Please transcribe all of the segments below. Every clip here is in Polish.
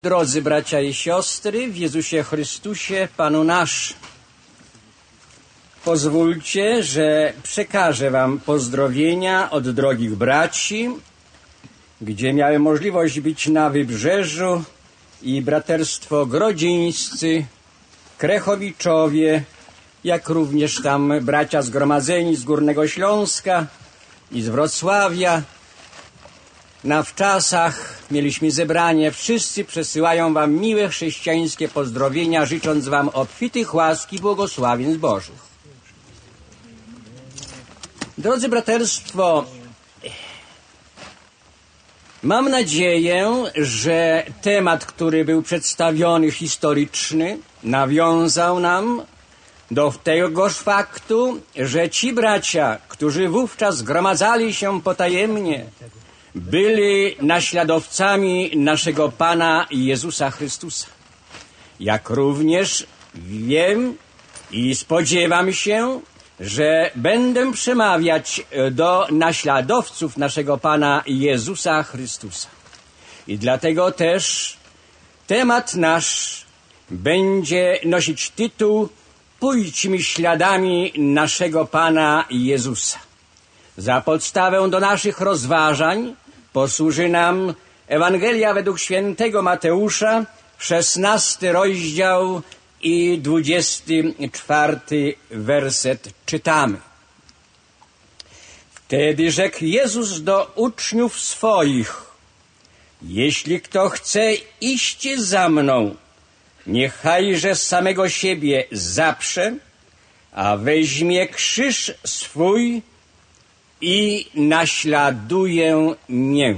Drodzy bracia i siostry, w Jezusie Chrystusie, Panu nasz, pozwólcie, że przekażę wam pozdrowienia od drogich braci, gdzie miałem możliwość być na Wybrzeżu, i braterstwo Grodzińscy, Krechowiczowie, jak również tam bracia zgromadzeni z Górnego Śląska i z Wrocławia. Na wczasach mieliśmy zebranie. Wszyscy przesyłają wam miłe chrześcijańskie pozdrowienia, życząc wam obfitych łask i błogosławieństw Bożych. Drodzy braterstwo, mam nadzieję, że temat, który był przedstawiony, historyczny, nawiązał nam do tegoż faktu, że ci bracia, którzy wówczas zgromadzali się potajemnie, byli naśladowcami naszego Pana Jezusa Chrystusa. Jak również wiem i spodziewam się, że będę przemawiać do naśladowców naszego Pana Jezusa Chrystusa. I dlatego też temat nasz będzie nosić tytuł Pójdźmy śladami naszego Pana Jezusa. Za podstawę do naszych rozważań posłuży nam Ewangelia według świętego Mateusza, 16 rozdział i 24 werset czytamy. Wtedy rzekł Jezus do uczniów swoich: jeśli kto chce iść za mną, niechajże samego siebie zaprze, a weźmie krzyż swój i naśladuje mnie.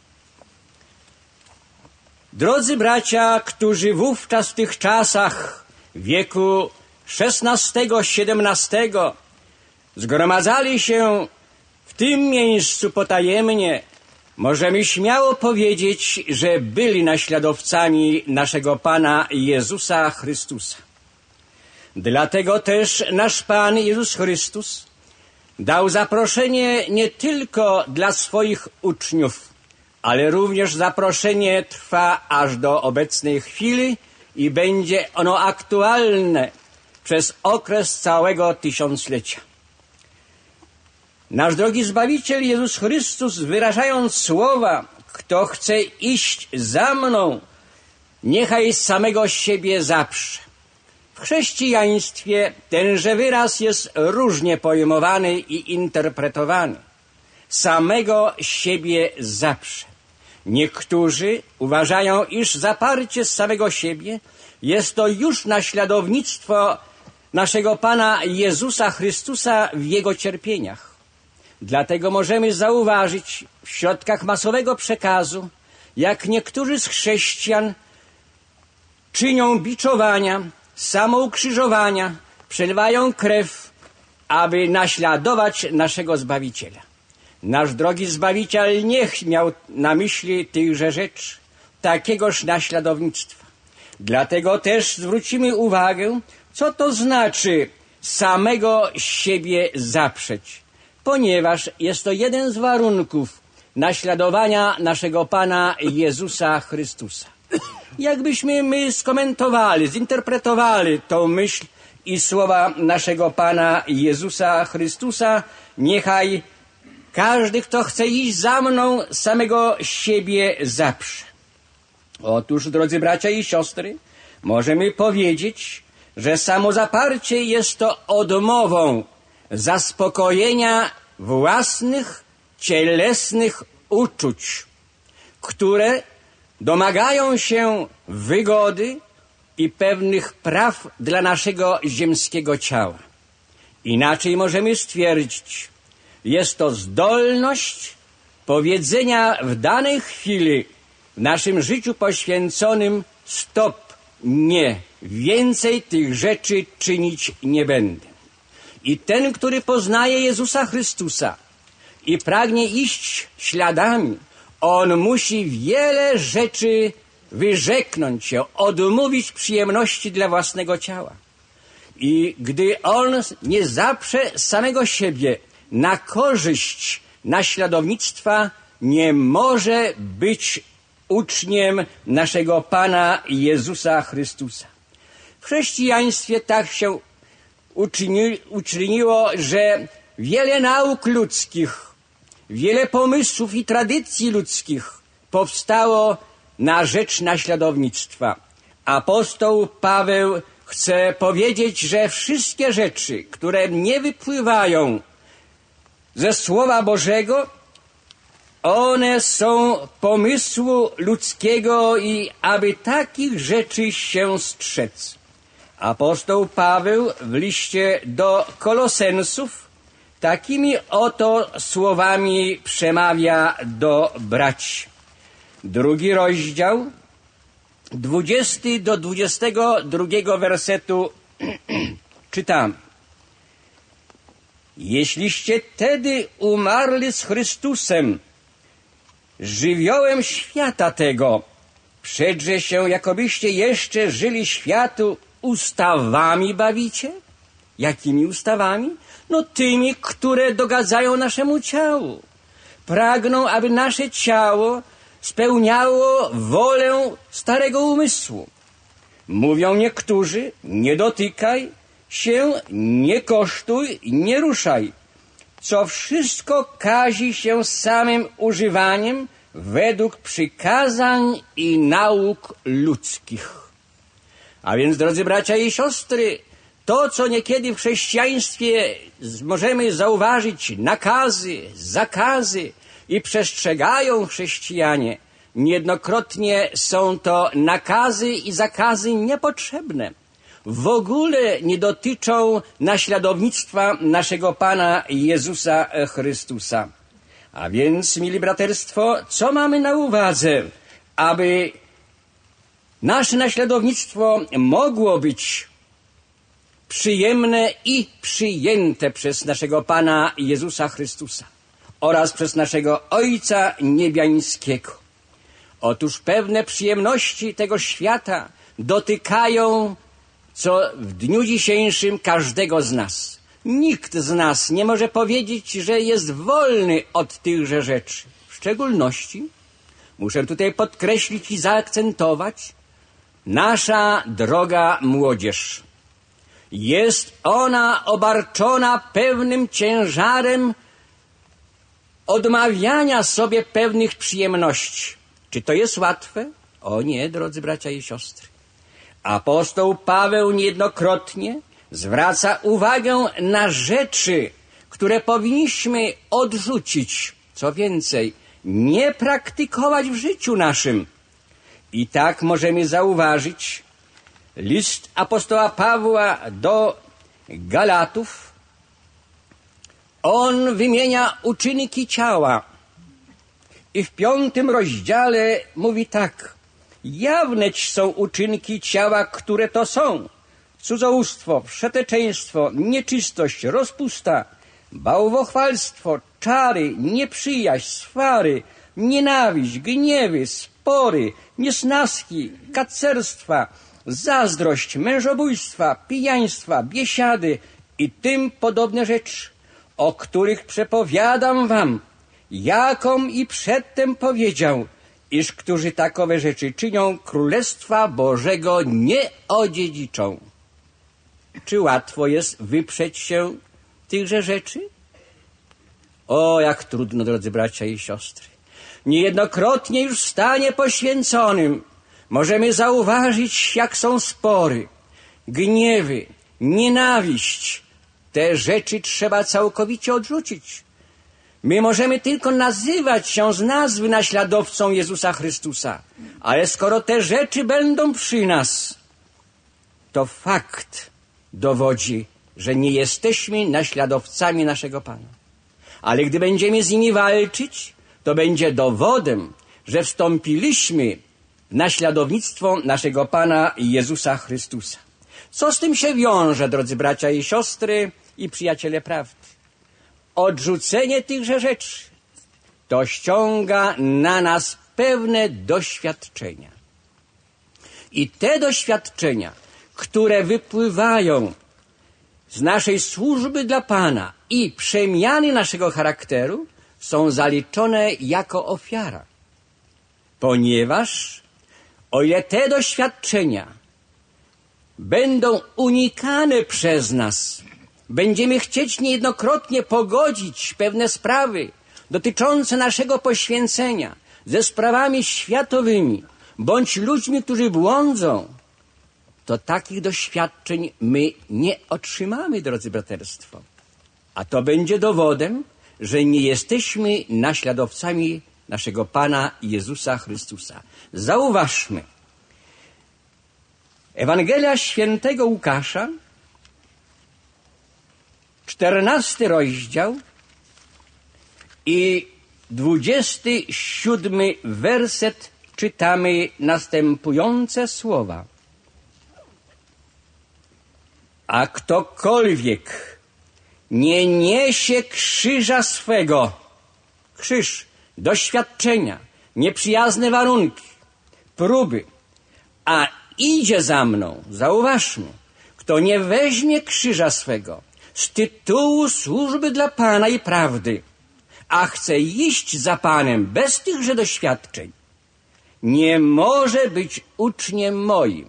Drodzy bracia, którzy wówczas w tych czasach wieku XVI-XVII zgromadzali się w tym miejscu potajemnie, możemy śmiało powiedzieć, że byli naśladowcami naszego Pana Jezusa Chrystusa. Dlatego też nasz Pan Jezus Chrystus dał zaproszenie nie tylko dla swoich uczniów, ale również zaproszenie trwa aż do obecnej chwili i będzie ono aktualne przez okres całego tysiąclecia. Nasz drogi Zbawiciel Jezus Chrystus, wyrażając słowa: kto chce iść za mną, niechaj samego siebie zaprze. W chrześcijaństwie tenże wyraz jest różnie pojmowany i interpretowany. Samego siebie zaprze. Niektórzy uważają, iż zaparcie z samego siebie jest to już naśladownictwo naszego Pana Jezusa Chrystusa w Jego cierpieniach. Dlatego możemy zauważyć w środkach masowego przekazu, jak niektórzy z chrześcijan czynią biczowania, samoukrzyżowania, przelewają krew, aby naśladować naszego Zbawiciela. Nasz drogi Zbawiciel nie miał na myśli tychże rzeczy, takiegoż naśladownictwa. Dlatego też zwrócimy uwagę, co to znaczy samego siebie zaprzeć, ponieważ jest to jeden z warunków naśladowania naszego Pana Jezusa Chrystusa. Jakbyśmy my skomentowali, zinterpretowali tą myśl i słowa naszego Pana Jezusa Chrystusa: niechaj każdy, kto chce iść za mną, samego siebie zaprze. Otóż, drodzy bracia i siostry, możemy powiedzieć, że samozaparcie jest to odmową zaspokojenia własnych cielesnych uczuć, które domagają się wygody i pewnych praw dla naszego ziemskiego ciała. Inaczej możemy stwierdzić, jest to zdolność powiedzenia w danej chwili w naszym życiu poświęconym: stop, nie, więcej tych rzeczy czynić nie będę. I ten, który poznaje Jezusa Chrystusa i pragnie iść śladami, on musi wiele rzeczy wyrzeknąć się, odmówić przyjemności dla własnego ciała. I gdy on nie zaprze samego siebie na korzyść naśladownictwa, nie może być uczniem naszego Pana Jezusa Chrystusa. W chrześcijaństwie tak się uczyniło, że wiele nauk ludzkich, wiele pomysłów i tradycji ludzkich powstało na rzecz naśladownictwa. Apostoł Paweł chce powiedzieć, że wszystkie rzeczy, które nie wypływają ze Słowa Bożego, one są pomysłu ludzkiego i aby takich rzeczy się strzec. Apostoł Paweł w liście do Kolosensów takimi oto słowami przemawia do braci. 2 rozdział, 20 do 22 wersetu czytam. Jeśliście tedy umarli z Chrystusem, żywiołem świata tego, przedże się, jakobyście jeszcze żyli światu, ustawami bawicie? Jakimi ustawami? No tymi, które dogadzają naszemu ciału. Pragną, aby nasze ciało spełniało wolę starego umysłu. Mówią niektórzy, nie dotykaj się, nie kosztuj, nie ruszaj, co wszystko kazi się samym używaniem według przykazań i nauk ludzkich. A więc, drodzy bracia i siostry, to, co niekiedy w chrześcijaństwie możemy zauważyć, nakazy, zakazy i przestrzegają chrześcijanie, niejednokrotnie są to nakazy i zakazy niepotrzebne. W ogóle nie dotyczą naśladownictwa naszego Pana Jezusa Chrystusa. A więc, mili braterstwo, co mamy na uwadze, aby nasze naśladownictwo mogło być przyjemne i przyjęte przez naszego Pana Jezusa Chrystusa oraz przez naszego Ojca Niebiańskiego. Otóż pewne przyjemności tego świata dotykają co w dniu dzisiejszym każdego z nas. Nikt z nas nie może powiedzieć, że jest wolny od tychże rzeczy. W szczególności, muszę tutaj podkreślić i zaakcentować, nasza droga młodzież. Jest ona obarczona pewnym ciężarem odmawiania sobie pewnych przyjemności. Czy to jest łatwe? O nie, drodzy bracia i siostry. Apostoł Paweł niejednokrotnie zwraca uwagę na rzeczy, które powinniśmy odrzucić. Co więcej, nie praktykować w życiu naszym. I tak możemy zauważyć list apostoła Pawła do Galatów. On wymienia uczynki ciała. I w 5 rozdziale mówi tak. Jawneć są uczynki ciała, które to są: cudzołóstwo, wszeteczeństwo, nieczystość, rozpusta, bałwochwalstwo, czary, nieprzyjaźń, swary, nienawiść, gniewy, spory, niesnaski, kacerstwa, zazdrość, mężobójstwa, pijaństwa, biesiady i tym podobne rzeczy, o których przepowiadam wam, jakom i przedtem powiedział, iż którzy takowe rzeczy czynią, Królestwa Bożego nie odziedziczą. Czy łatwo jest wyprzeć się tychże rzeczy? O, jak trudno, drodzy bracia i siostry. Niejednokrotnie już w stanie poświęconym możemy zauważyć, jak są spory, gniewy, nienawiść. Te rzeczy trzeba całkowicie odrzucić. My możemy tylko nazywać się z nazwy naśladowcą Jezusa Chrystusa, ale skoro te rzeczy będą przy nas, to fakt dowodzi, że nie jesteśmy naśladowcami naszego Pana. Ale gdy będziemy z nimi walczyć, to będzie dowodem, że wstąpiliśmy w naśladownictwo naszego Pana Jezusa Chrystusa. Co z tym się wiąże, drodzy bracia i siostry i przyjaciele prawdy? Odrzucenie tychże rzeczy to ściąga na nas pewne doświadczenia. I te doświadczenia, które wypływają z naszej służby dla Pana i przemiany naszego charakteru, są zaliczone jako ofiara. Ponieważ o ile te doświadczenia będą unikane przez nas, będziemy chcieć niejednokrotnie pogodzić pewne sprawy dotyczące naszego poświęcenia ze sprawami światowymi, bądź ludźmi, którzy błądzą, to takich doświadczeń my nie otrzymamy, drodzy braterstwo. A to będzie dowodem, że nie jesteśmy naśladowcami naszego Pana Jezusa Chrystusa. Zauważmy, Ewangelia Świętego Łukasza, 14 rozdział i 27 werset, czytamy następujące słowa. A ktokolwiek nie niesie krzyża swego, krzyż, doświadczenia, nieprzyjazne warunki, próby, a idzie za mną, zauważmy, kto nie weźmie krzyża swego z tytułu służby dla Pana i prawdy, a chce iść za Panem bez tychże doświadczeń, nie może być uczniem moim.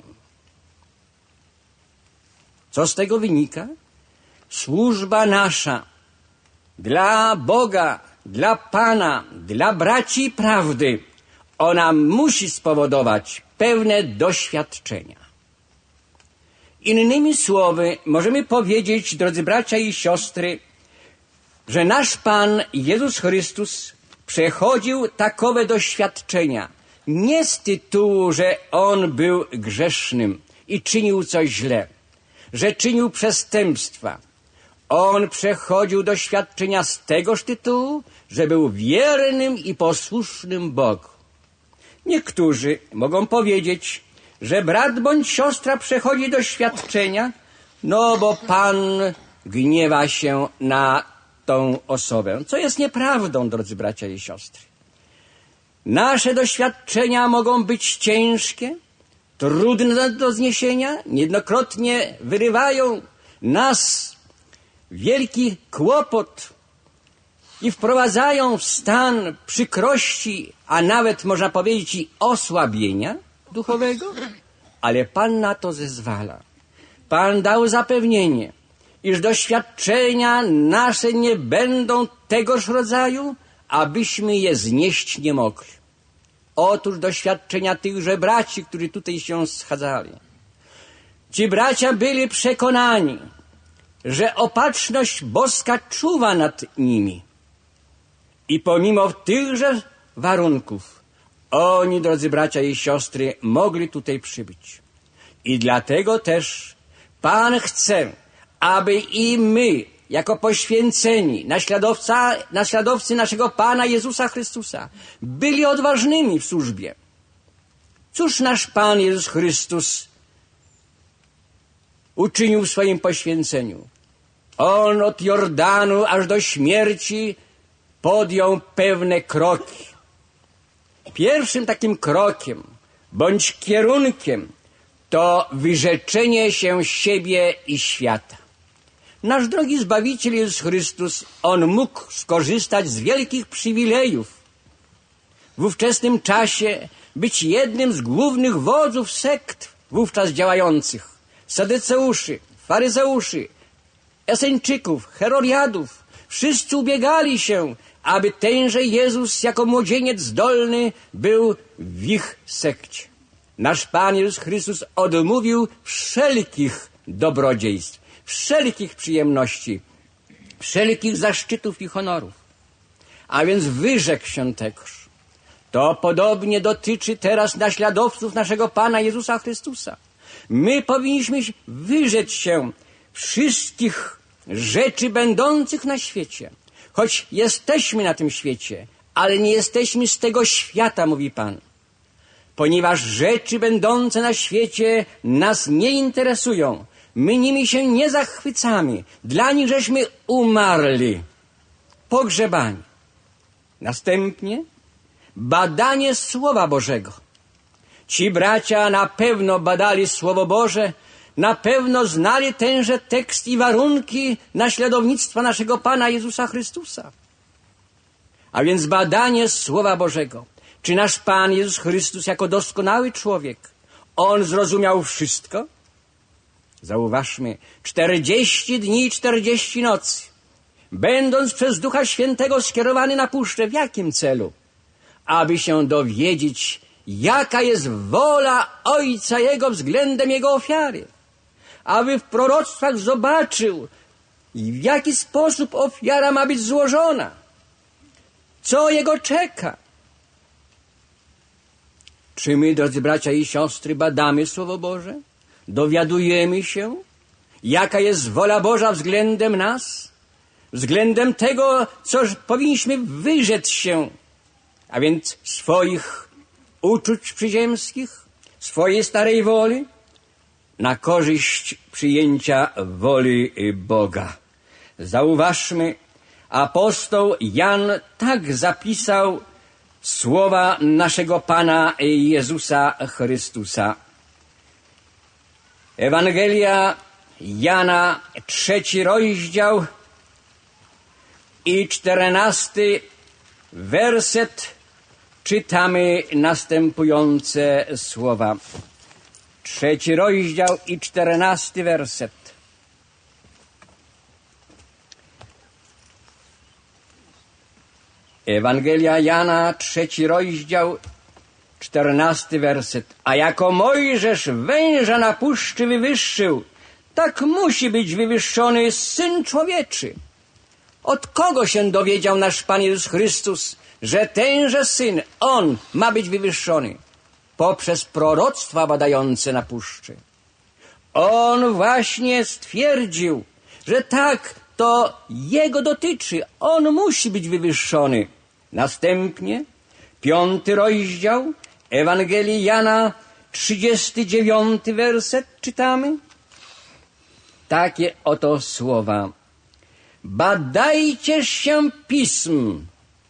Co z tego wynika? Służba nasza dla Boga, dla Pana, dla braci prawdy, ona musi spowodować pewne doświadczenia. Innymi słowy, możemy powiedzieć, drodzy bracia i siostry, że nasz Pan Jezus Chrystus przechodził takowe doświadczenia nie z tytułu, że On był grzesznym i czynił coś źle, że czynił przestępstwa. On przechodził doświadczenia z tegoż tytułu, że był wiernym i posłusznym Bogu. Niektórzy mogą powiedzieć, że brat bądź siostra przechodzi doświadczenia, no bo Pan gniewa się na tą osobę, co jest nieprawdą, drodzy bracia i siostry. Nasze doświadczenia mogą być ciężkie, trudne do zniesienia, niejednokrotnie wyrywają nas wielki kłopot i wprowadzają w stan przykrości, a nawet można powiedzieć i osłabienia duchowego, ale Pan na to zezwala. Pan dał zapewnienie, iż doświadczenia nasze nie będą tegoż rodzaju, abyśmy je znieść nie mogli. Otóż doświadczenia tychże braci, którzy tutaj się schadzali. Ci bracia byli przekonani, że opatrzność boska czuwa nad nimi. I pomimo tychże warunków oni, drodzy bracia i siostry, mogli tutaj przybyć. I dlatego też Pan chce, aby i my, jako poświęceni, naśladowcy naszego Pana Jezusa Chrystusa, byli odważnymi w służbie. Cóż nasz Pan Jezus Chrystus uczynił w swoim poświęceniu? On od Jordanu aż do śmierci podjął pewne kroki. Pierwszym takim krokiem bądź kierunkiem to wyrzeczenie się siebie i świata. Nasz drogi Zbawiciel Jezus Chrystus, On mógł skorzystać z wielkich przywilejów. W ówczesnym czasie być jednym z głównych wodzów sekt wówczas działających. Sadyceuszy, faryzeuszy, Eseńczyków, Herodiadów. Wszyscy ubiegali się, aby tenże Jezus jako młodzieniec zdolny był w ich sekcie. Nasz Pan Jezus Chrystus odmówił wszelkich dobrodziejstw, wszelkich przyjemności, wszelkich zaszczytów i honorów. A więc wyrzekł się tegoż. To podobnie dotyczy teraz naśladowców naszego Pana Jezusa Chrystusa. My powinniśmy wyrzec się wszystkich rzeczy będących na świecie. Choć jesteśmy na tym świecie, ale nie jesteśmy z tego świata, mówi Pan. Ponieważ rzeczy będące na świecie nas nie interesują. My nimi się nie zachwycamy. Dla nich żeśmy umarli, pogrzebani. Następnie badanie Słowa Bożego. Ci bracia na pewno badali Słowo Boże, na pewno znali tenże tekst i warunki naśladownictwa naszego Pana Jezusa Chrystusa. A więc badanie Słowa Bożego, Czy nasz Pan Jezus Chrystus jako doskonały człowiek, On zrozumiał wszystko? Zauważmy, 40 dni i 40 nocy, będąc przez Ducha Świętego skierowany na puszczę, w jakim celu? Aby się dowiedzieć, jaka jest wola Ojca Jego względem Jego ofiary. Aby w proroctwach zobaczył, w jaki sposób ofiara ma być złożona. Co Jego czeka. Czy my, drodzy bracia i siostry, badamy Słowo Boże? Dowiadujemy się, jaka jest wola Boża względem nas? Względem tego, co powinniśmy wyrzec się, a więc swoich uczuć przyziemskich, swojej starej woli, na korzyść przyjęcia woli Boga. Zauważmy, apostoł Jan tak zapisał słowa naszego Pana Jezusa Chrystusa. Ewangelia Jana, 3 rozdział i 14 werset, czytamy następujące słowa. 3 rozdział i 14 werset. Ewangelia Jana, 3 rozdział, 14 werset. A jako Mojżesz węża na puszczy wywyższył, tak musi być wywyższony Syn Człowieczy. Od kogo się dowiedział nasz Pan Jezus Chrystus, że tenże Syn, On ma być wywyższony? Poprzez proroctwa badające na puszczy. On właśnie stwierdził, że tak, to Jego dotyczy. On musi być wywyższony. Następnie 5 rozdział Ewangelii Jana, 39 werset czytamy. Takie oto słowa. Badajcie się pism,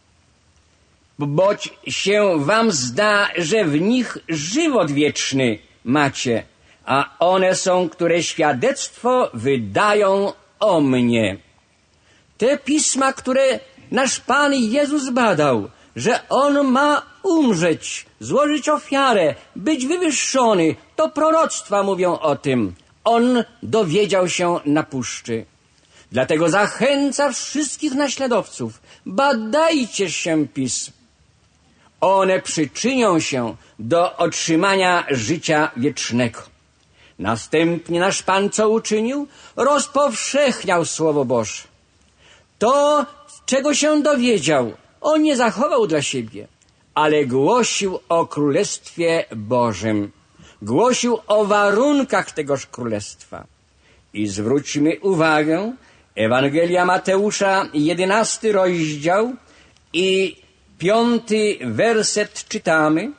boć się wam zda, że w nich żywot wieczny macie, a one są, które świadectwo wydają o mnie. Te pisma, które nasz Pan Jezus badał, że On ma umrzeć, złożyć ofiarę, być wywyższony, to proroctwa mówią o tym. On dowiedział się na puszczy. Dlatego zachęca wszystkich naśladowców. Badajcie się pism. One przyczynią się do otrzymania życia wiecznego. Następnie nasz Pan co uczynił? Rozpowszechniał Słowo Boże. To, czego się dowiedział, On nie zachował dla siebie, ale głosił o Królestwie Bożym. Głosił o warunkach tegoż Królestwa. I zwróćmy uwagę, Ewangelia Mateusza, 11 rozdział i 5 werset czytamy.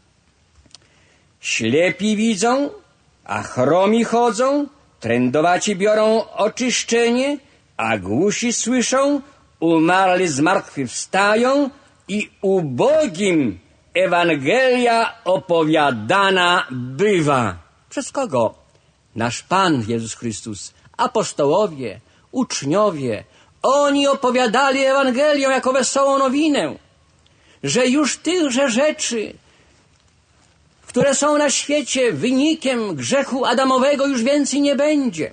Ślepi widzą, a chromi chodzą, trędowaci biorą oczyszczenie, a głusi słyszą, umarli zmartwychwstają i ubogim Ewangelia opowiadana bywa. Przez kogo? Nasz Pan Jezus Chrystus, apostołowie, uczniowie, oni opowiadali Ewangelię jako wesołą nowinę, że już tychże rzeczy, które są na świecie wynikiem grzechu Adamowego, już więcej nie będzie.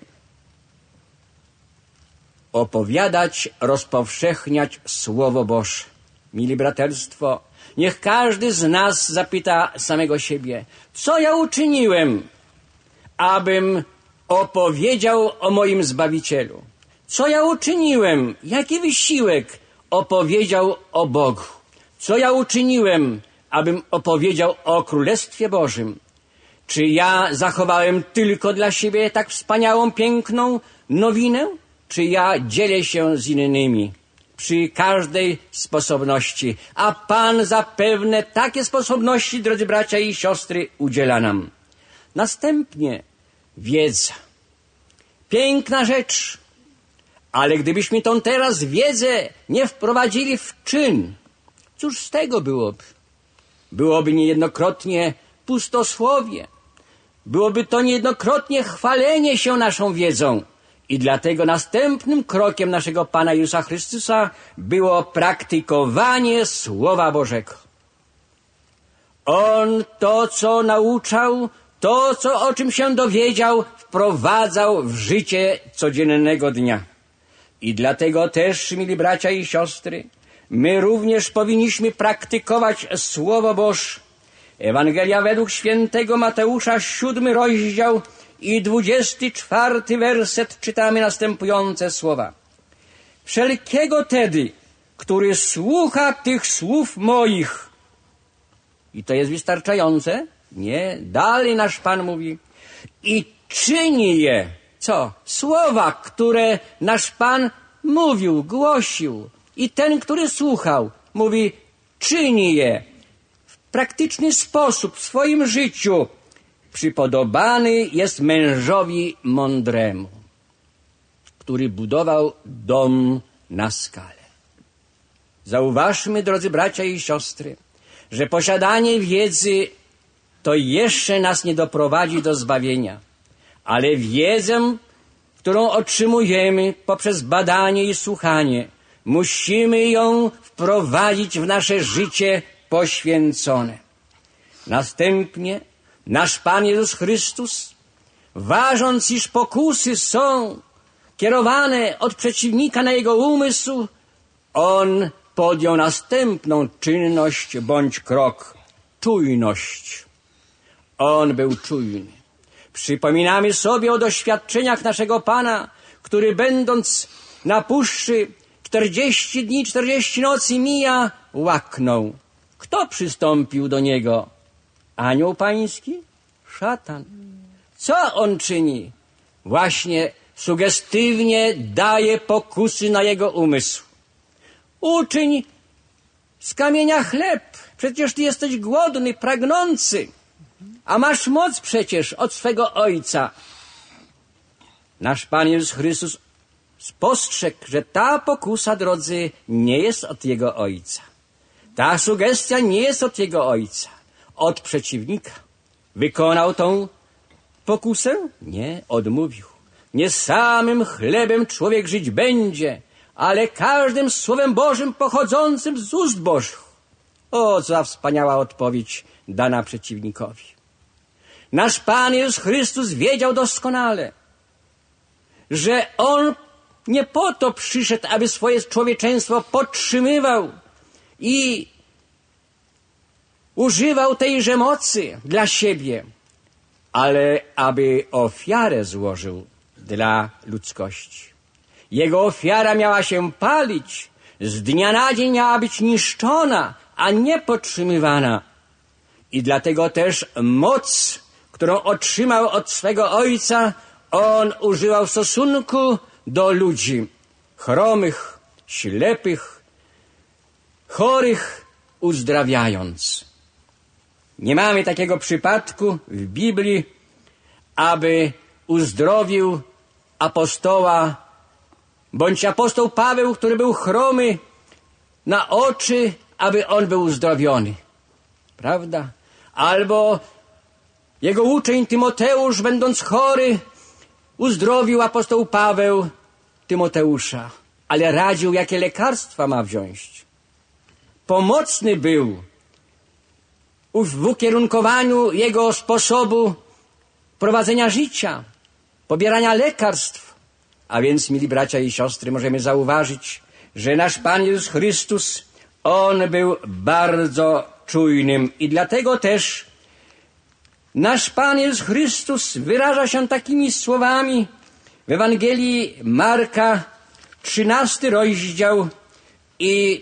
Opowiadać, rozpowszechniać Słowo Boże. Mili braterstwo, niech każdy z nas zapyta samego siebie, co ja uczyniłem, abym opowiedział o moim Zbawicielu? Co ja uczyniłem? Jaki wysiłek opowiedział o Bogu? Co ja uczyniłem, abym opowiedział o Królestwie Bożym? Czy ja zachowałem tylko dla siebie tak wspaniałą, piękną nowinę? Czy ja dzielę się z innymi przy każdej sposobności? A Pan zapewne takie sposobności, drodzy bracia i siostry, udziela nam. Następnie wiedza. Piękna rzecz. Ale gdybyśmy tą teraz wiedzę nie wprowadzili w czyn, cóż z tego byłoby? Byłoby niejednokrotnie pustosłowie. Byłoby to niejednokrotnie chwalenie się naszą wiedzą. I dlatego następnym krokiem naszego Pana Jezusa Chrystusa było praktykowanie Słowa Bożego. On to, co nauczał, to, o czym się dowiedział, wprowadzał w życie codziennego dnia. I dlatego też, mili bracia i siostry, my również powinniśmy praktykować Słowo Boże. Ewangelia według świętego Mateusza, 7 rozdział i 24 werset, czytamy następujące słowa. Wszelkiego tedy, który słucha tych słów moich. I to jest wystarczające? Nie. Dalej nasz Pan mówi. I czyni je. Co? Słowa, które nasz Pan mówił, głosił. I ten, który słuchał, mówi, czyni je w praktyczny sposób w swoim życiu. Przypodobany jest mężowi mądremu, który budował dom na skale. Zauważmy, drodzy bracia i siostry, że posiadanie wiedzy to jeszcze nas nie doprowadzi do zbawienia, ale wiedzę, którą otrzymujemy poprzez badanie i słuchanie, musimy ją wprowadzić w nasze życie poświęcone. Następnie nasz Pan Jezus Chrystus, ważąc, iż pokusy są kierowane od przeciwnika na jego umysł, On podjął następną czynność bądź krok, czujność. On był czujny. Przypominamy sobie o doświadczeniach naszego Pana, który będąc na puszczy 40 dni, 40 nocy mija, łaknął. Kto przystąpił do Niego? Anioł Pański? Szatan. Co on czyni? Właśnie sugestywnie daje pokusy na jego umysł. Uczyń z kamienia chleb. Przecież ty jesteś głodny, pragnący, a masz moc przecież od swego Ojca. Nasz Pan Jezus Chrystus spostrzegł, że ta pokusa, drodzy, nie jest od Jego Ojca. Ta sugestia nie jest od Jego Ojca, od przeciwnika. Wykonał tą pokusę? Nie, odmówił. Nie samym chlebem człowiek żyć będzie, ale każdym Słowem Bożym pochodzącym z ust Bożych. O, co za wspaniała odpowiedź dana przeciwnikowi. Nasz Pan Jezus Chrystus wiedział doskonale, że On nie po to przyszedł, aby swoje człowieczeństwo podtrzymywał i używał tejże mocy dla siebie, ale aby ofiarę złożył dla ludzkości. Jego ofiara miała się palić, z dnia na dzień miała być niszczona, a nie podtrzymywana. I dlatego też moc, którą otrzymał od swego Ojca, On używał w stosunku do ludzi chromych, ślepych, chorych, uzdrawiając. Nie mamy takiego przypadku w Biblii, aby uzdrowił apostoła, bądź apostoł Paweł, który był chromy na oczy, aby on był uzdrowiony. Prawda? Albo jego uczeń Tymoteusz, będąc chory, uzdrowił apostoł Paweł Tymoteusza, ale radził, jakie lekarstwa ma wziąć. Pomocny był w ukierunkowaniu jego sposobu prowadzenia życia, pobierania lekarstw. A więc, mili bracia i siostry, możemy zauważyć, że nasz Pan Jezus Chrystus, On był bardzo czujnym i dlatego też nasz Pan Jezus Chrystus wyraża się takimi słowami w Ewangelii Marka, 13 rozdział i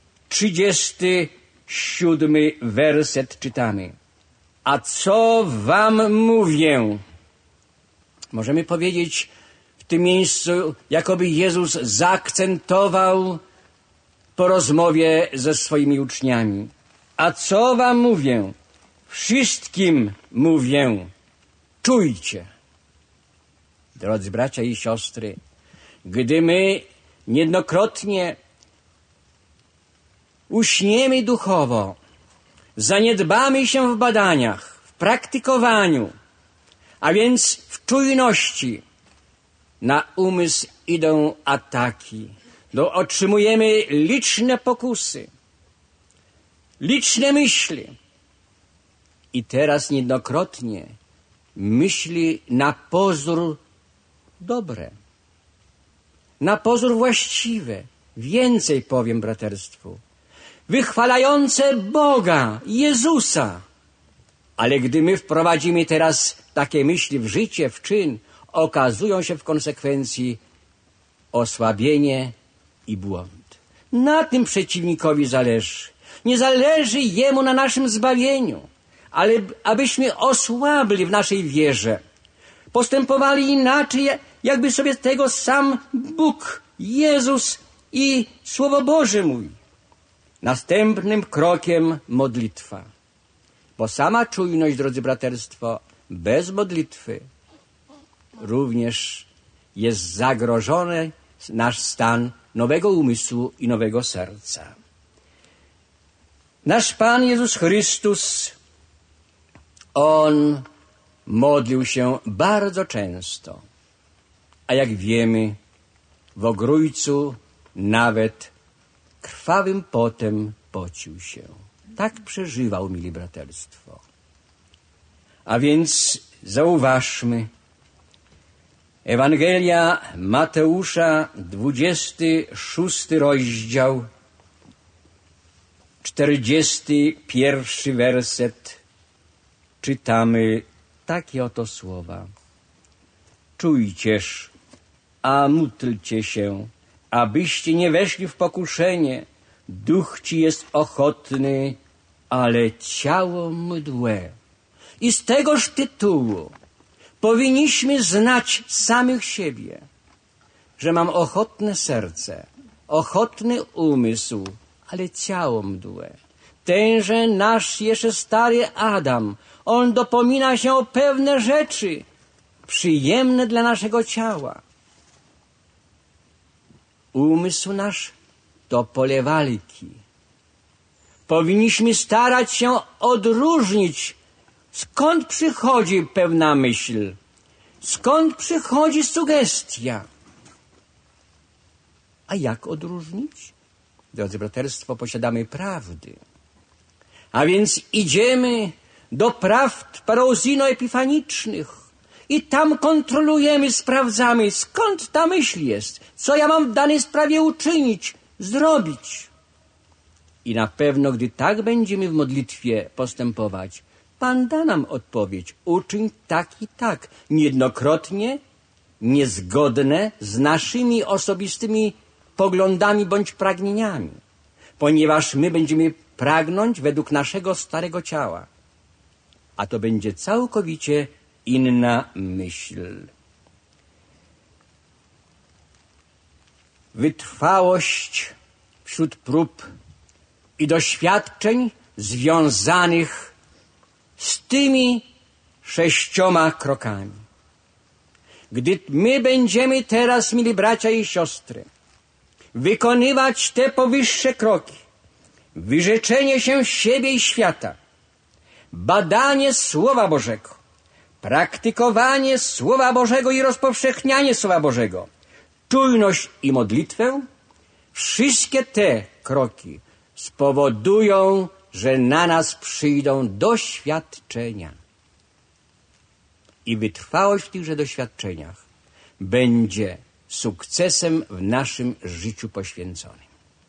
37 werset czytamy. A co wam mówię? Możemy powiedzieć w tym miejscu, jakoby Jezus zaakcentował po rozmowie ze swoimi uczniami. A co wam mówię? Wszystkim mówię. Czujcie. Drodzy bracia i siostry, gdy my niejednokrotnie uśniemy duchowo, zaniedbamy się w badaniach, w praktykowaniu, a więc w czujności, na umysł idą ataki. Otrzymujemy liczne pokusy, liczne myśli, i teraz niejednokrotnie myśli na pozór dobre, na pozór właściwe, więcej powiem braterstwu, wychwalające Boga, Jezusa. Ale gdy my wprowadzimy teraz takie myśli w życie, w czyn, okazują się w konsekwencji osłabienie i błąd. Na tym przeciwnikowi zależy. Nie zależy jemu na naszym zbawieniu, ale abyśmy osłabli w naszej wierze, postępowali inaczej, jakby sobie tego sam Bóg, Jezus i Słowo Boże mówi. Następnym krokiem modlitwa. Bo sama czujność, drodzy braterstwo, bez modlitwy również jest zagrożony nasz stan nowego umysłu i nowego serca. Nasz Pan Jezus Chrystus, On modlił się bardzo często, a jak wiemy, w ogrójcu nawet krwawym potem pocił się. Tak przeżywał, mili braterstwo. A więc zauważmy, Ewangelia Mateusza, 26 rozdział, 41 werset, czytamy takie oto słowa. Czujcież, a módlcie się, abyście nie weszli w pokuszenie. Duch ci jest ochotny, ale ciało mdłe. I z tegoż tytułu powinniśmy znać samych siebie, że mam ochotne serce, ochotny umysł, ale ciało mdłe. Tenże nasz jeszcze stary Adam, on dopomina się o pewne rzeczy przyjemne dla naszego ciała. Umysł nasz to pole walki. Powinniśmy starać się odróżnić, skąd przychodzi pewna myśl, skąd przychodzi sugestia. A jak odróżnić? Drodzy braterstwo, posiadamy prawdy. A więc idziemy do prawd parouzino-epifanicznych i tam kontrolujemy, sprawdzamy, skąd ta myśl jest, co ja mam w danej sprawie uczynić, zrobić. I na pewno, gdy tak będziemy w modlitwie postępować, Pan da nam odpowiedź. Uczyń tak i tak. Niejednokrotnie niezgodne z naszymi osobistymi poglądami bądź pragnieniami. Ponieważ my będziemy pragnąć według naszego starego ciała. A to będzie całkowicie inna myśl. Wytrwałość wśród prób i doświadczeń związanych z tymi 6 krokami. Gdy my będziemy teraz, mili bracia i siostry, wykonywać te powyższe kroki, wyrzeczenie się siebie i świata, badanie Słowa Bożego, praktykowanie Słowa Bożego i rozpowszechnianie Słowa Bożego, czujność i modlitwę, wszystkie te kroki spowodują, że na nas przyjdą doświadczenia. I wytrwałość w tychże doświadczeniach będzie sukcesem w naszym życiu poświęconym.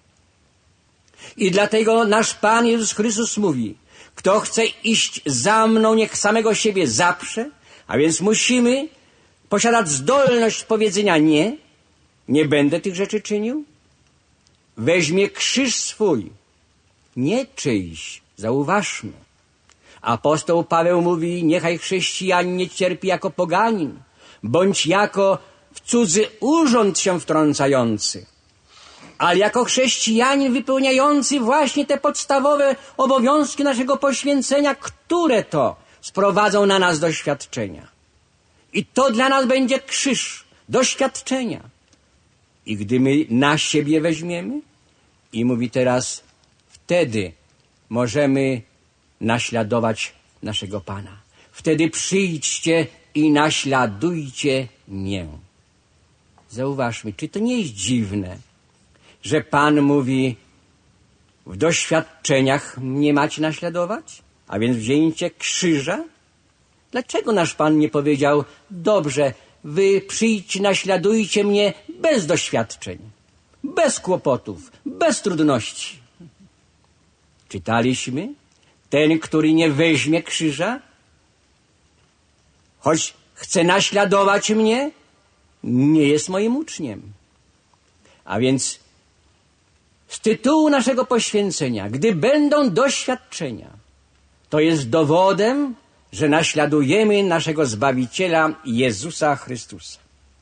I dlatego nasz Pan Jezus Chrystus mówi, kto chce iść za mną, niech samego siebie zaprze, a więc musimy posiadać zdolność powiedzenia nie, nie będę tych rzeczy czynił. Weźmie krzyż swój, nie czyjś, zauważmy. Apostoł Paweł mówi, niechaj chrześcijanin nie cierpi jako poganin, bądź jako w cudzy urząd się wtrącający, ale jako chrześcijanin wypełniający właśnie te podstawowe obowiązki naszego poświęcenia, które to sprowadzą na nas doświadczenia. I to dla nas będzie krzyż doświadczenia. I gdy my na siebie weźmiemy, i mówi teraz, wtedy możemy naśladować naszego Pana. Wtedy przyjdźcie i naśladujcie mnie. Zauważmy, czy to nie jest dziwne, że Pan mówi, w doświadczeniach mnie macie naśladować? a więc wzięcie krzyża. Dlaczego nasz Pan nie powiedział: dobrze, wy przyjdźcie, naśladujcie mnie bez doświadczeń, bez kłopotów, bez trudności? Czytaliśmy: ten, który nie weźmie krzyża, choć chce naśladować mnie, nie jest moim uczniem. A więc z tytułu naszego poświęcenia, gdy będą doświadczenia, to jest dowodem, że naśladujemy naszego Zbawiciela Jezusa Chrystusa.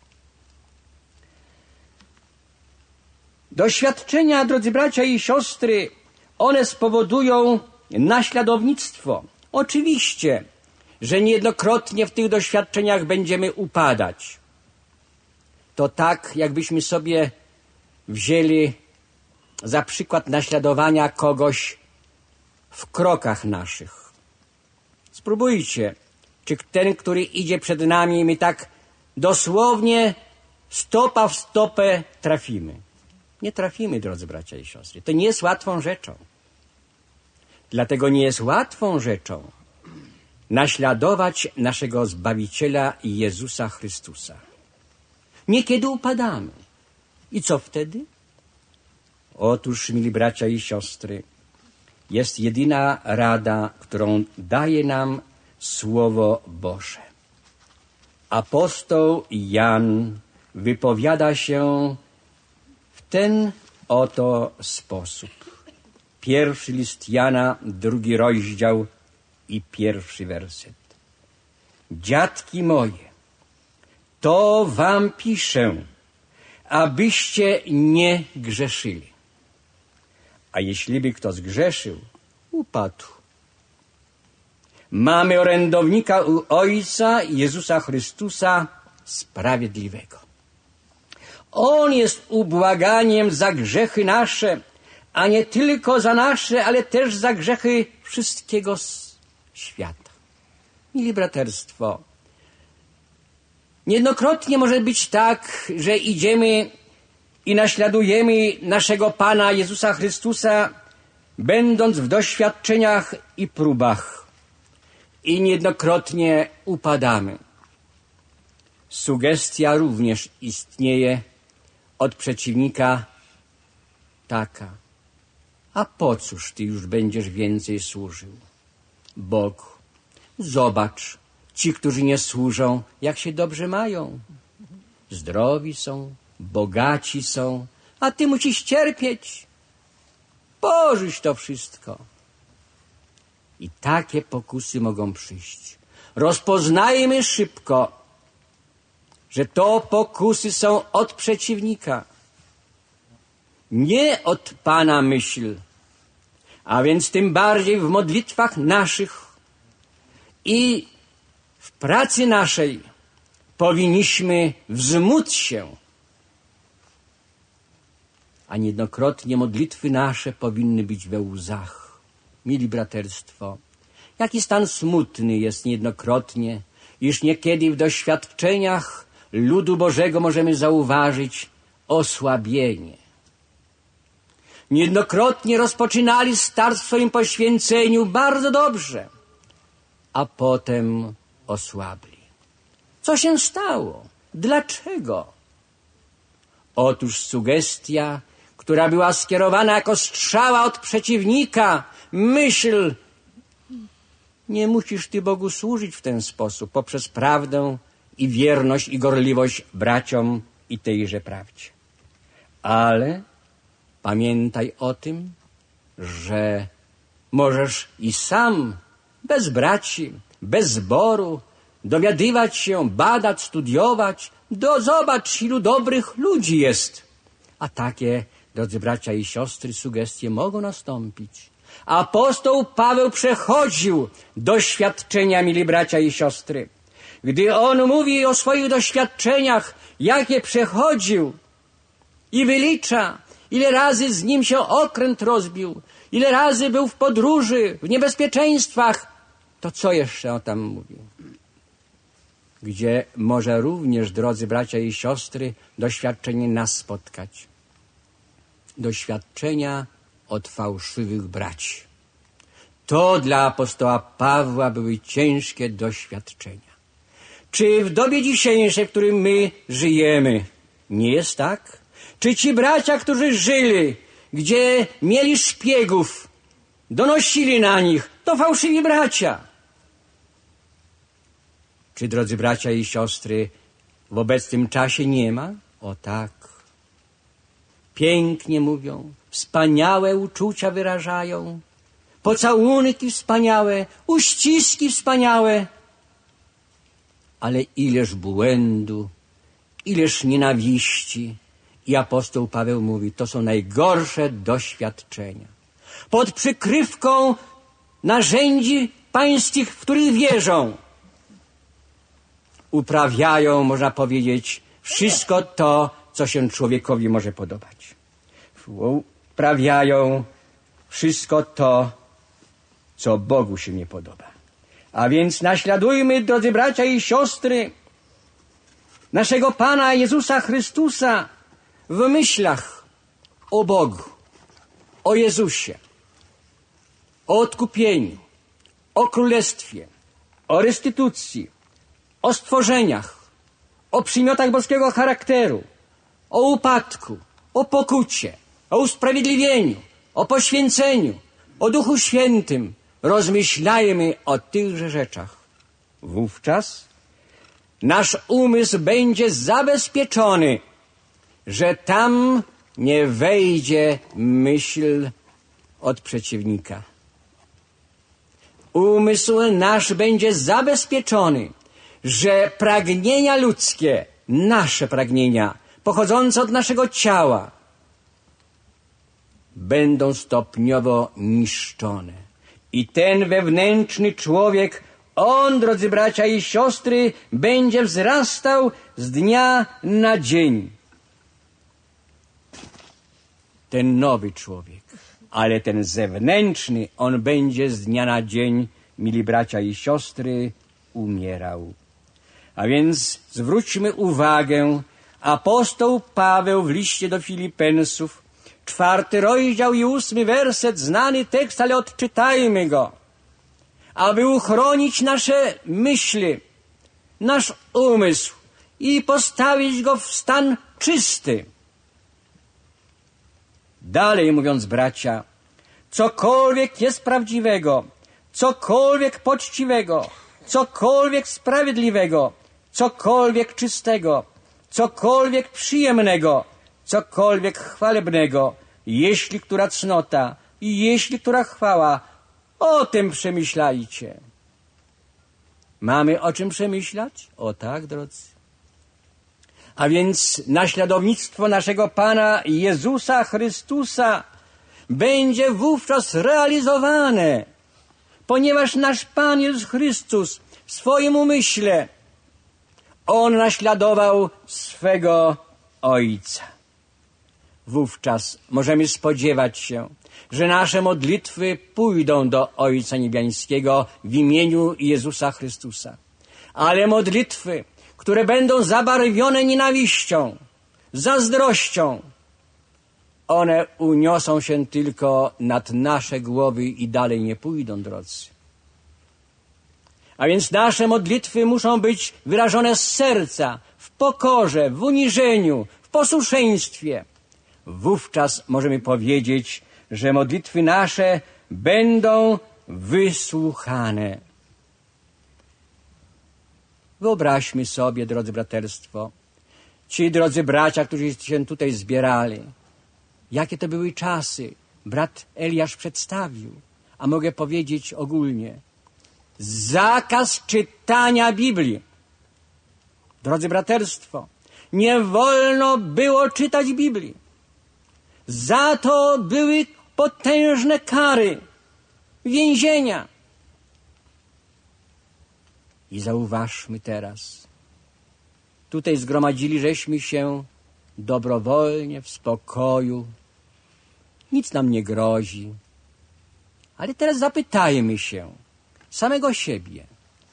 Doświadczenia, drodzy bracia i siostry, one spowodują naśladownictwo. Oczywiście, że niejednokrotnie w tych doświadczeniach będziemy upadać. To tak, jakbyśmy sobie wzięli za przykład naśladowania kogoś w krokach naszych. Spróbujcie, czy ten, który idzie przed nami, my tak dosłownie stopa w stopę trafimy. Nie trafimy, drodzy bracia i siostry. To nie jest łatwą rzeczą. Dlatego nie jest łatwą rzeczą naśladować naszego Zbawiciela Jezusa Chrystusa. Niekiedy upadamy. I co wtedy? Otóż, mili bracia i siostry, jest jedyna rada, którą daje nam Słowo Boże. Apostoł Jan wypowiada się w ten oto sposób. Pierwszy list Jana, 2 rozdział i 1 werset. Dziatki moje, to wam piszę, abyście nie grzeszyli. A jeśliby kto zgrzeszył, upadł. Mamy orędownika u Ojca, Jezusa Chrystusa, sprawiedliwego. On jest ubłaganiem za grzechy nasze, a nie tylko za nasze, ale też za grzechy wszystkiego świata. Mili braterstwo, niejednokrotnie może być tak, że idziemy i naśladujemy naszego Pana Jezusa Chrystusa, będąc w doświadczeniach i próbach. I niejednokrotnie upadamy. Sugestia również istnieje od przeciwnika taka: a po cóż ty już będziesz więcej służył Bogu? Zobacz, ci, którzy nie służą, jak się dobrze mają. Zdrowi są, bogaci są, a ty musisz cierpieć. Porzuć to wszystko. I takie pokusy mogą przyjść. Rozpoznajmy szybko, że to pokusy są od przeciwnika. Nie od Pana myśl, a więc tym bardziej w modlitwach naszych i w pracy naszej powinniśmy wzmóc się, a niejednokrotnie modlitwy nasze powinny być we łzach. Mili braterstwo, jaki stan smutny jest niejednokrotnie, iż niekiedy w doświadczeniach ludu Bożego możemy zauważyć osłabienie. Niejednokrotnie rozpoczynali start w swoim poświęceniu bardzo dobrze, a potem osłabli. Co się stało? Dlaczego? Otóż sugestia, która była skierowana jako strzała od przeciwnika, myśl: nie musisz ty Bogu służyć w ten sposób, poprzez prawdę i wierność i gorliwość braciom i tejże prawdzie. Ale pamiętaj o tym, że możesz i sam, bez braci, bez zboru, dowiadywać się, badać, studiować. Zobacz, ilu dobrych ludzi jest. A takie, drodzy bracia i siostry, sugestie mogą nastąpić. Apostoł Paweł przechodził doświadczenia, mili bracia i siostry. Gdy on mówi o swoich doświadczeniach, jakie przechodził i wylicza, ile razy z nim się okręt rozbił, ile razy był w podróży, w niebezpieczeństwach, to co jeszcze on tam mówił? Gdzie może również, drodzy bracia i siostry, doświadczenie nas spotkać. Doświadczenia od fałszywych braci. To dla apostoła Pawła były ciężkie doświadczenia. Czy w dobie dzisiejszej, w której my żyjemy, nie jest tak? Czy ci bracia, którzy żyli, gdzie mieli szpiegów, donosili na nich, to fałszywi bracia? Czy, drodzy bracia i siostry, w obecnym czasie nie ma? O tak. Pięknie mówią, wspaniałe uczucia wyrażają, pocałunki wspaniałe, uściski wspaniałe, ale ileż błędu, ileż nienawiści. I apostoł Paweł mówi, to są najgorsze doświadczenia. Pod przykrywką narzędzi pańskich, w których wierzą, uprawiają, można powiedzieć, wszystko to, co się człowiekowi może podobać. Uprawiają wszystko to, co Bogu się nie podoba. A więc naśladujmy, drodzy bracia i siostry, naszego Pana Jezusa Chrystusa w myślach o Bogu, o Jezusie, o odkupieniu, o Królestwie, o restytucji, o stworzeniach, o przymiotach boskiego charakteru, o upadku, o pokucie, o usprawiedliwieniu, o poświęceniu, o Duchu Świętym. Rozmyślajmy o tychże rzeczach. Wówczas nasz umysł będzie zabezpieczony, że tam nie wejdzie myśl od przeciwnika. Umysł nasz będzie zabezpieczony, że pragnienia ludzkie, nasze pragnienia, pochodzące od naszego ciała, będą stopniowo niszczone. I ten wewnętrzny człowiek, on, drodzy bracia i siostry, będzie wzrastał z dnia na dzień. Ten nowy człowiek, ale ten zewnętrzny, on będzie z dnia na dzień, mili bracia i siostry, umierał. A więc zwróćmy uwagę, apostoł Paweł w liście do Filipensów, 4 rozdział i 8 werset, znany tekst, ale odczytajmy go, aby uchronić nasze myśli, nasz umysł i postawić go w stan czysty. Dalej mówiąc, bracia, cokolwiek jest prawdziwego, cokolwiek poczciwego, cokolwiek sprawiedliwego, cokolwiek czystego, cokolwiek przyjemnego, cokolwiek chwalebnego, jeśli która cnota i jeśli która chwała, o tym przemyślajcie. Mamy o czym przemyślać? O tak, drodzy. A więc naśladownictwo naszego Pana Jezusa Chrystusa będzie wówczas realizowane, ponieważ nasz Pan Jezus Chrystus w swoim umyśle, On naśladował swego Ojca. Wówczas możemy spodziewać się, że nasze modlitwy pójdą do Ojca Niebiańskiego w imieniu Jezusa Chrystusa. Ale modlitwy, które będą zabarwione nienawiścią, zazdrością, one uniosą się tylko nad nasze głowy i dalej nie pójdą, drodzy. A więc nasze modlitwy muszą być wyrażone z serca, w pokorze, w uniżeniu, w posłuszeństwie. Wówczas możemy powiedzieć, że modlitwy nasze będą wysłuchane. Wyobraźmy sobie, drodzy braterstwo, ci drodzy bracia, którzy się tutaj zbierali, jakie to były czasy. Brat Eliasz przedstawił, a mogę powiedzieć ogólnie, zakaz czytania Biblii. Drodzy braterstwo, nie wolno było czytać Biblii. Za to były potężne kary, więzienia. I zauważmy teraz, tutaj zgromadzili żeśmy się dobrowolnie, w spokoju. Nic nam nie grozi. Ale teraz zapytajmy się samego siebie.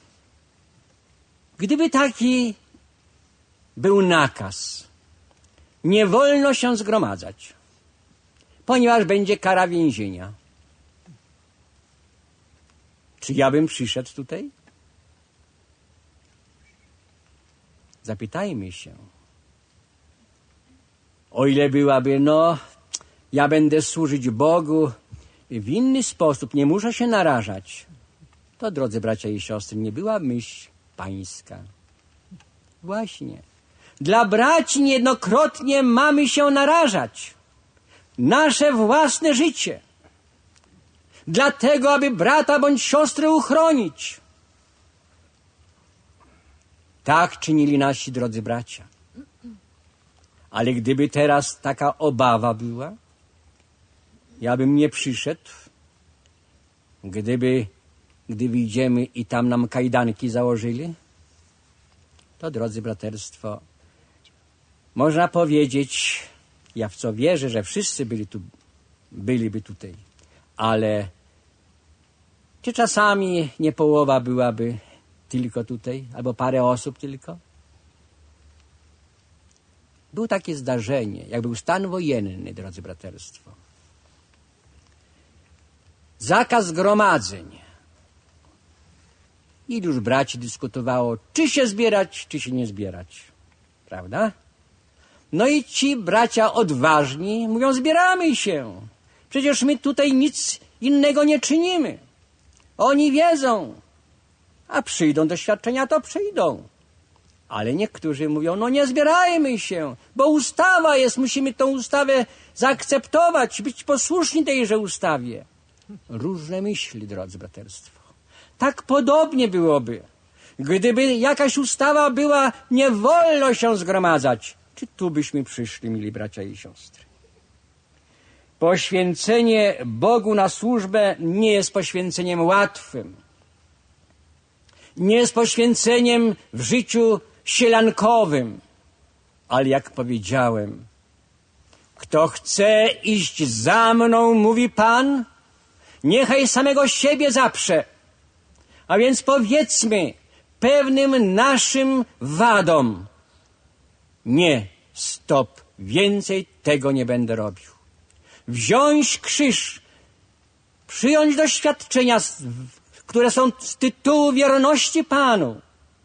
Gdyby taki był nakaz, nie wolno się zgromadzać, ponieważ będzie kara więzienia. Czy ja bym przyszedł tutaj? Zapytajmy się. O ile byłaby, ja będę służyć Bogu w inny sposób, nie muszę się narażać. To, drodzy bracia i siostry, nie była myśl pańska. Właśnie. Dla braci niejednokrotnie mamy się narażać. Nasze własne życie. Dlatego, aby brata bądź siostrę uchronić. Tak czynili nasi drodzy bracia. Ale gdyby teraz taka obawa była, ja bym nie przyszedł, gdy wyjdziemy i tam nam kajdanki założyli, to, drodzy braterstwo, można powiedzieć, ja w co wierzę, że wszyscy byliby tutaj, ale czy czasami nie połowa byłaby tylko tutaj, albo parę osób tylko? Było takie zdarzenie, jak był stan wojenny, drodzy braterstwo. Zakaz zgromadzeń. Iluż braci dyskutowało, czy się zbierać, czy się nie zbierać. Prawda? No i ci bracia odważni mówią, zbieramy się. Przecież my tutaj nic innego nie czynimy. Oni wiedzą. A przyjdą do świadczenia, to przyjdą. Ale niektórzy mówią, nie zbierajmy się, bo ustawa jest, musimy tą ustawę zaakceptować, być posłuszni tejże ustawie. Różne myśli, drodzy braterstwo. Tak podobnie byłoby, gdyby jakaś ustawa była, nie wolno się zgromadzać. Czy tu byśmy przyszli, mili bracia i siostry? Poświęcenie Bogu na służbę nie jest poświęceniem łatwym. Nie jest poświęceniem w życiu sielankowym. Ale jak powiedziałem, kto chce iść za mną, mówi Pan, niechaj samego siebie zaprze. A więc powiedzmy pewnym naszym wadom, nie, stop, więcej tego nie będę robił. Wziąć krzyż, przyjąć doświadczenia, które są z tytułu wierności Panu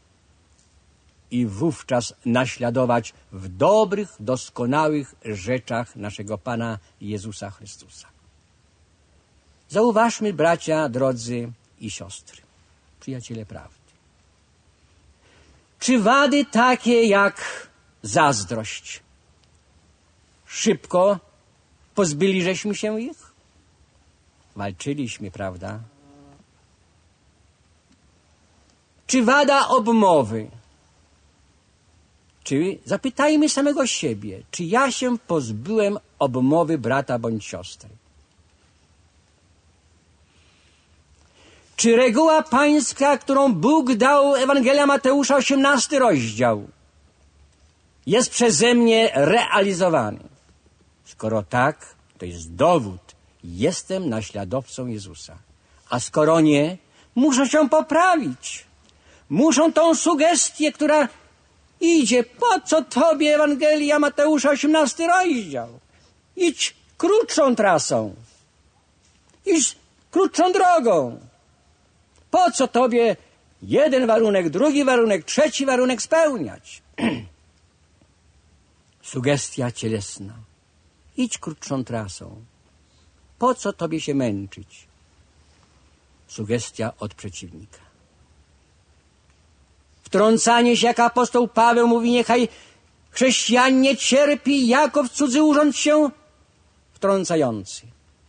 i wówczas naśladować w dobrych, doskonałych rzeczach naszego Pana Jezusa Chrystusa. Zauważmy, bracia, drodzy i siostry, przyjaciele prawdy. Czy wady takie jak zazdrość szybko pozbyli żeśmy się ich? Walczyliśmy, prawda? Czy wada obmowy? Czy zapytajmy samego siebie, czy ja się pozbyłem obmowy brata bądź siostry? Czy reguła pańska, którą Bóg dał, Ewangelia Mateusza, 18 rozdział, jest przeze mnie realizowany? Skoro tak, to jest dowód. Jestem naśladowcą Jezusa. A skoro nie, muszę się poprawić. Muszę tą sugestię, która idzie, po co tobie Ewangelia Mateusza, 18 rozdział? Idź krótszą trasą. Idź krótszą drogą. Po co tobie jeden warunek, drugi warunek, trzeci warunek spełniać? Sugestia cielesna. Idź krótszą trasą. Po co tobie się męczyć? Sugestia od przeciwnika. Wtrącanie się, jak apostoł Paweł mówi, niechaj chrześcijan nie cierpi jako w cudzy urząd się wtrącający.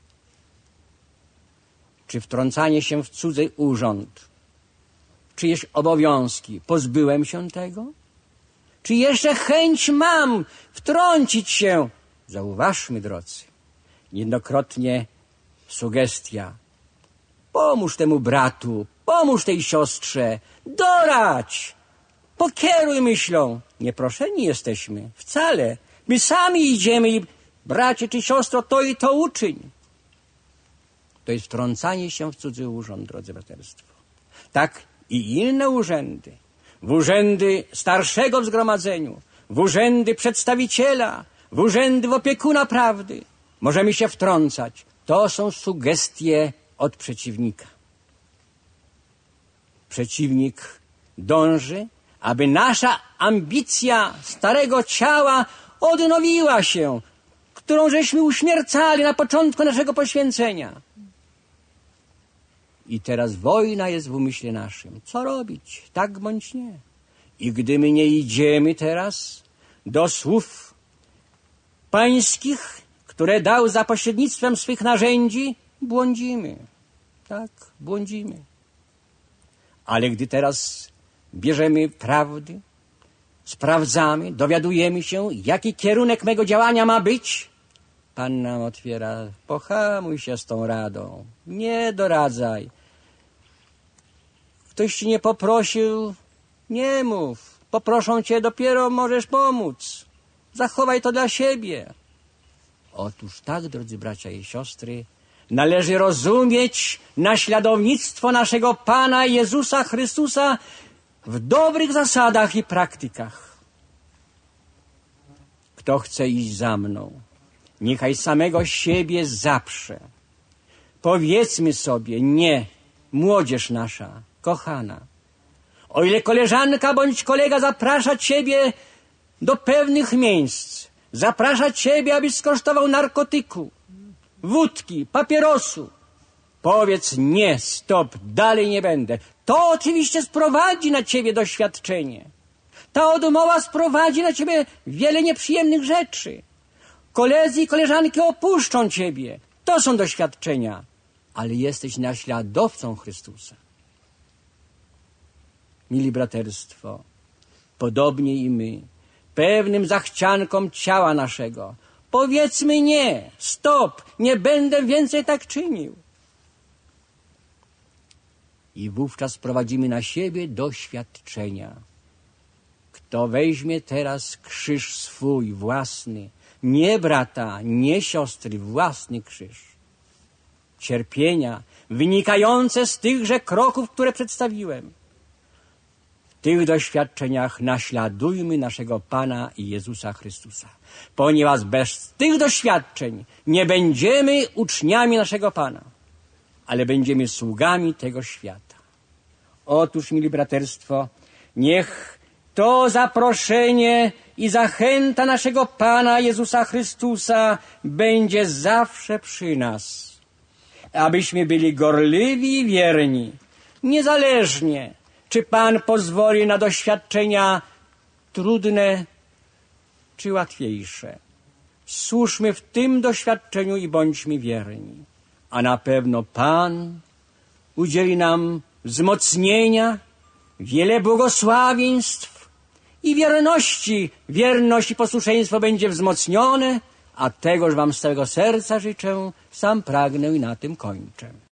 Czy wtrącanie się w cudzy urząd, czyjeś obowiązki, pozbyłem się tego? Czy jeszcze chęć mam wtrącić się? Zauważmy, drodzy, niejednokrotnie sugestia. Pomóż temu bratu, pomóż tej siostrze, doradź, pokieruj myślą. Nieproszeni jesteśmy, wcale. My sami idziemy i bracie czy siostro, to i to uczyń. To jest wtrącanie się w cudzy urząd, drodzy braterstwo. Tak i inne urzędy. W urzędy starszego w zgromadzeniu, w urzędy przedstawiciela, w urzędy w opiekuna prawdy. Możemy się wtrącać. To są sugestie od przeciwnika. Przeciwnik dąży, aby nasza ambicja starego ciała odnowiła się, którą żeśmy uśmiercali na początku naszego poświęcenia. I teraz wojna jest w umyśle naszym. Co robić? Tak bądź nie. I gdy my nie idziemy teraz do słów pańskich, które dał za pośrednictwem swych narzędzi, błądzimy. Tak, błądzimy. Ale gdy teraz bierzemy prawdy, sprawdzamy, dowiadujemy się, jaki kierunek mego działania ma być, Pan nam otwiera: pohamuj się z tą radą, nie doradzaj. Ktoś ci nie poprosił, nie mów. Poproszą cię, dopiero możesz pomóc. Zachowaj to dla siebie. Otóż tak, drodzy bracia i siostry, należy rozumieć naśladownictwo naszego Pana Jezusa Chrystusa w dobrych zasadach i praktykach. Kto chce iść za mną, niechaj samego siebie zaprze. Powiedzmy sobie: nie, młodzież nasza, kochana, o ile koleżanka bądź kolega zaprasza ciebie do pewnych miejsc, zaprasza ciebie, abyś skosztował narkotyku, wódki, papierosu, powiedz: nie, stop, dalej nie będę. To oczywiście sprowadzi na ciebie doświadczenie. Ta odmowa sprowadzi na ciebie wiele nieprzyjemnych rzeczy. Koledzy i koleżanki opuszczą ciebie. To są doświadczenia. Ale jesteś naśladowcą Chrystusa. Mili braterstwo, podobnie i my, pewnym zachciankom ciała naszego, powiedzmy: nie, stop, nie będę więcej tak czynił. I wówczas prowadzimy na siebie doświadczenia. Kto weźmie teraz krzyż swój, własny, nie brata, nie siostry, własny krzyż, cierpienia wynikające z tychże kroków, które przedstawiłem, w tych doświadczeniach naśladujmy naszego Pana Jezusa Chrystusa. Ponieważ bez tych doświadczeń nie będziemy uczniami naszego Pana, ale będziemy sługami tego świata. Otóż, mili braterstwo, niech to zaproszenie i zachęta naszego Pana Jezusa Chrystusa będzie zawsze przy nas, abyśmy byli gorliwi i wierni, niezależnie, czy Pan pozwoli na doświadczenia trudne czy łatwiejsze. Służmy w tym doświadczeniu i bądźmy wierni. A na pewno Pan udzieli nam wzmocnienia, wiele błogosławieństw i wierności. Wierność i posłuszeństwo będzie wzmocnione, a tegoż wam z całego serca życzę, sam pragnę i na tym kończę.